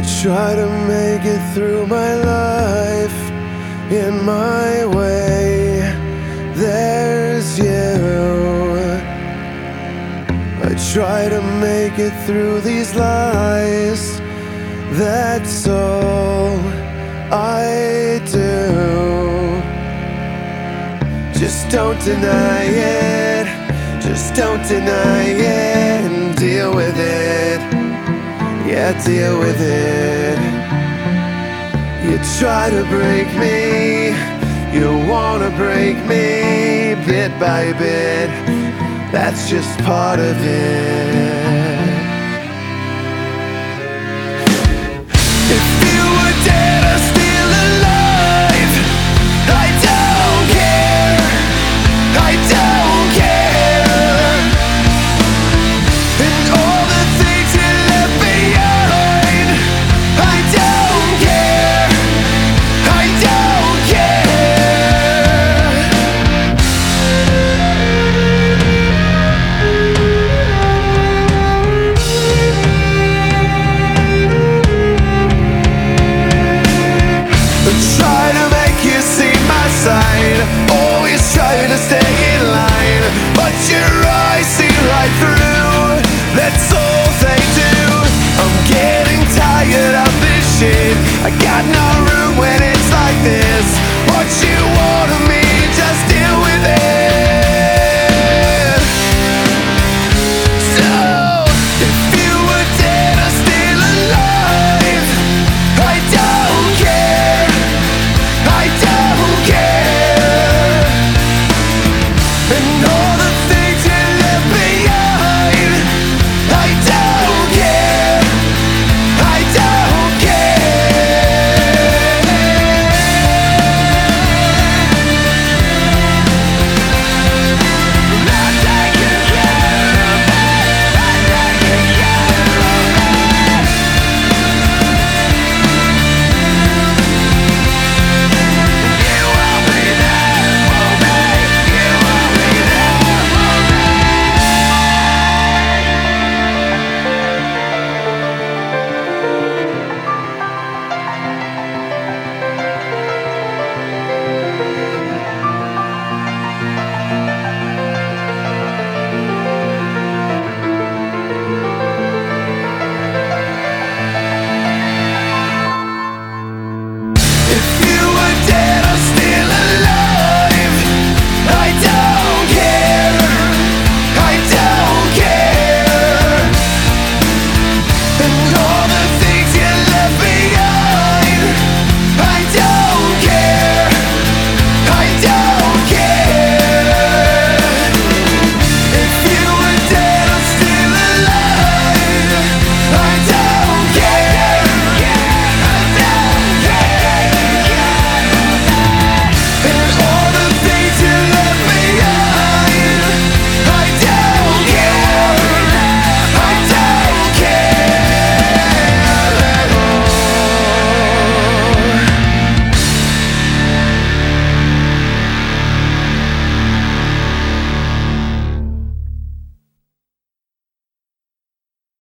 try to make it through my life in my way. There's you. I try to make it through these lies. That's all I do. Just don't deny it. Just don't deny it, and deal with it. Yeah, deal with it. You try to break me, you wanna break me bit by bit. That's just part of it.